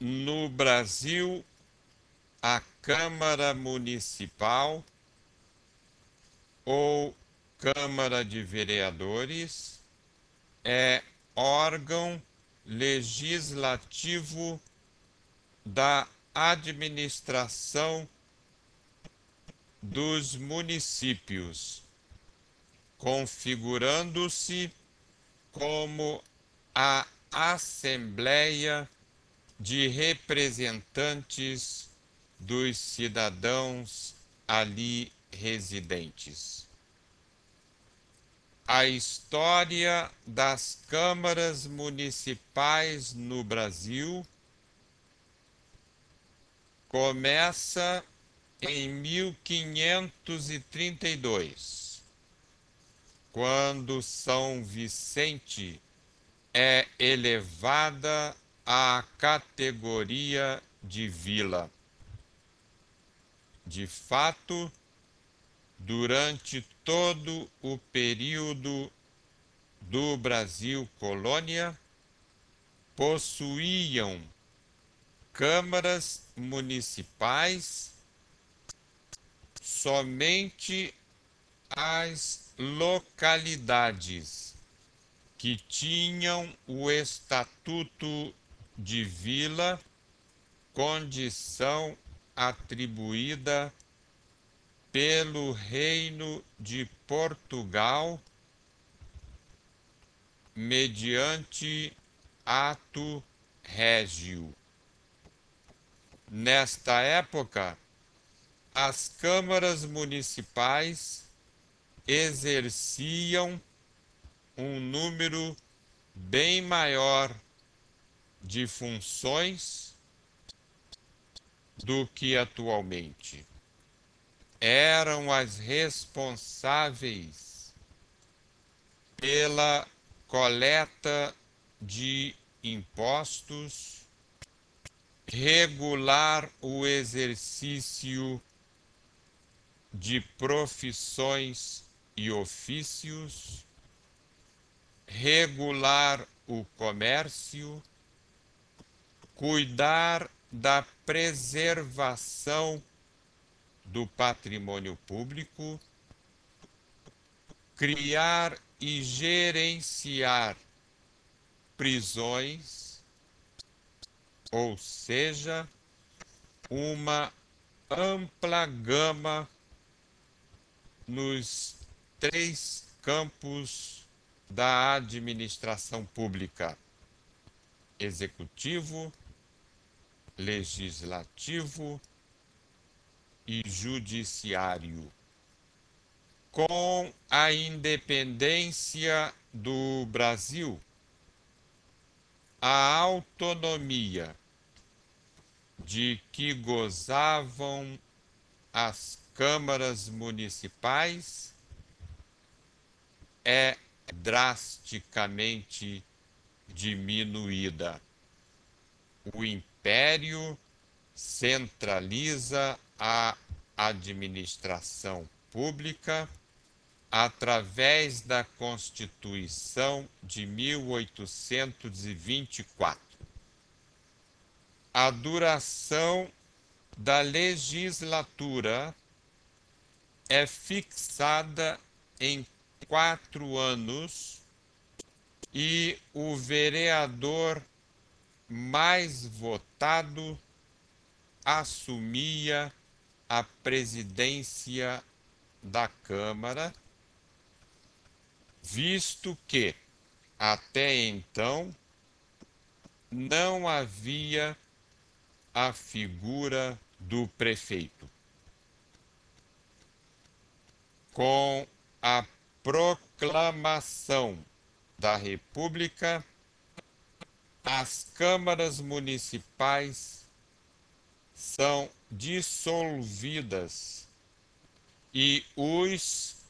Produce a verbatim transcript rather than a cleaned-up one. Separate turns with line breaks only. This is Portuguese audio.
No Brasil, a Câmara Municipal ou Câmara de Vereadores é órgão legislativo da administração dos municípios, configurando-se como a Assembleia de Representantes dos cidadãos ali residentes. A história das câmaras municipais no Brasil começa em mil quinhentos e trinta e dois, quando São Vicente é elevada à categoria de vila. De fato, durante todo o período do Brasil colônia, possuíam câmaras municipais somente as localidades que tinham o estatuto de vila, condição atribuída pelo Reino de Portugal mediante ato régio. Nesta época, as câmaras municipais exerciam um número bem maior de funções do que atualmente. Eram as responsáveis pela coleta de impostos, regular o exercício de profissões e ofícios, regular o comércio, cuidar da preservação do patrimônio público, criar e gerenciar prisões, ou seja, uma ampla gama nos três campos da administração pública: executivo, legislativo e judiciário. Com a independência do Brasil, a autonomia de que gozavam as câmaras municipais é drasticamente diminuída. O império centraliza a administração pública através da Constituição de mil oitocentos e vinte e quatro. A duração da legislatura é fixada em quatro anos e o vereador mais votado assumia a presidência da Câmara, visto que, até então, não havia a figura do prefeito. Com a proclamação da República, as câmaras municipais são dissolvidas e os